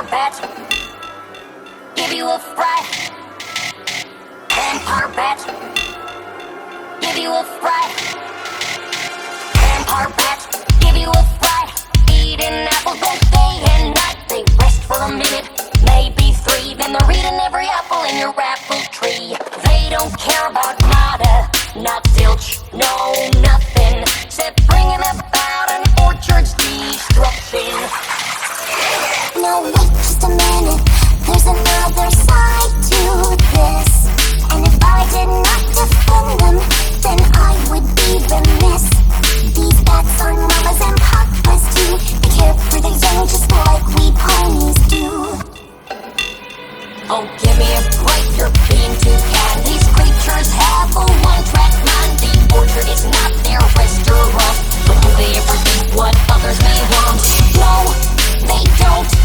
Vampire bat, give you a fright. Vampire bat, give you a fright. Vampire bat, give you a fright. Eating apples both day and night. They rest for a minute, maybe three. Then they're eating every apple in your apple tree. They don't care about nada, not zilch, no nothing, except bringing about an orchard's destruction. No, wait just a minute, there's another side to this. And if I did not defend them, then I would be remiss. These bats are mamas and papas too. They care for the young just like we ponies do. Oh, give me a break, you're being too kind. These creatures have a one-track mind. The orchard is not their restaurant, but do they ever think what others may want? No, they don't.